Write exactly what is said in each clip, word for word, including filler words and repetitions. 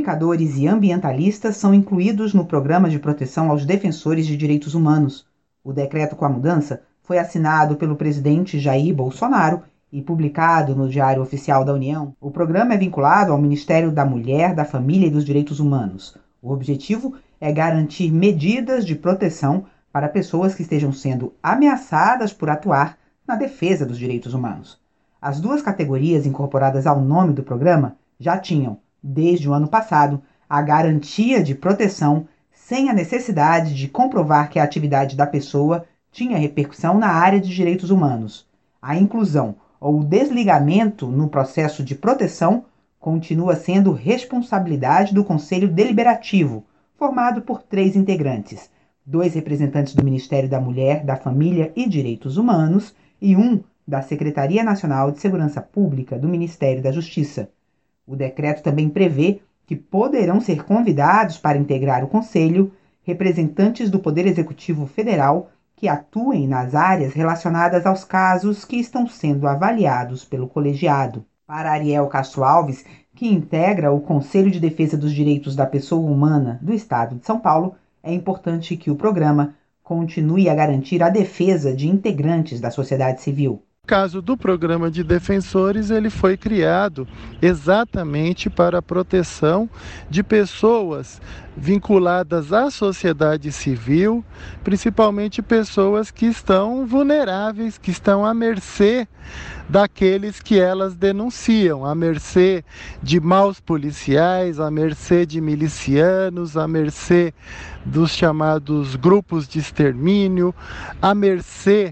Comunicadores e ambientalistas são incluídos no Programa de Proteção aos Defensores de Direitos Humanos. O decreto com a mudança foi assinado pelo presidente Jair Bolsonaro e publicado no Diário Oficial da União. O programa é vinculado ao Ministério da Mulher, da Família e dos Direitos Humanos. O objetivo é garantir medidas de proteção para pessoas que estejam sendo ameaçadas por atuar na defesa dos direitos humanos. As duas categorias incorporadas ao nome do programa já tinham, desde o ano passado, a garantia de proteção sem a necessidade de comprovar que a atividade da pessoa tinha repercussão na área de direitos humanos. A inclusão ou o desligamento no processo de proteção continua sendo responsabilidade do Conselho Deliberativo, formado por três integrantes, dois representantes do Ministério da Mulher, da Família e Direitos Humanos e um da Secretaria Nacional de Segurança Pública do Ministério da Justiça. O decreto também prevê que poderão ser convidados para integrar o Conselho representantes do Poder Executivo Federal que atuem nas áreas relacionadas aos casos que estão sendo avaliados pelo colegiado. Para Ariel Castro Alves, que integra o Conselho de Defesa dos Direitos da Pessoa Humana do Estado de São Paulo, é importante que o programa continue a garantir a defesa de integrantes da sociedade civil. No caso do programa de defensores, ele foi criado exatamente para a proteção de pessoas vinculadas à sociedade civil, principalmente pessoas que estão vulneráveis, que estão à mercê daqueles que elas denunciam, à mercê de maus policiais, à mercê de milicianos, à mercê dos chamados grupos de extermínio, à mercê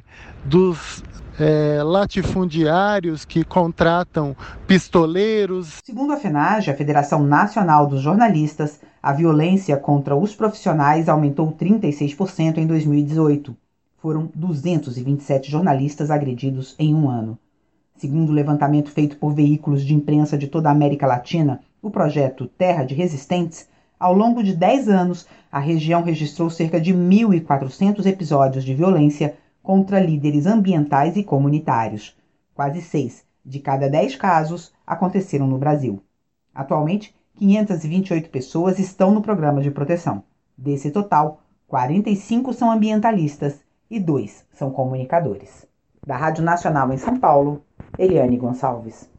dos É, latifundiários que contratam pistoleiros. Segundo a FENAGE, a Federação Nacional dos Jornalistas, a violência contra os profissionais aumentou trinta e seis por cento em dois mil e dezoito. Foram duzentos e vinte e sete jornalistas agredidos em um ano. Segundo o levantamento feito por veículos de imprensa de toda a América Latina, o projeto Terra de Resistentes, ao longo de dez anos, a região registrou cerca de mil e quatrocentos episódios de violência contra líderes ambientais e comunitários. Quase seis de cada dez casos aconteceram no Brasil. Atualmente, quinhentas e vinte e oito pessoas estão no programa de proteção. Desse total, quarenta e cinco são ambientalistas e dois são comunicadores. Da Rádio Nacional em São Paulo, Eliane Gonçalves.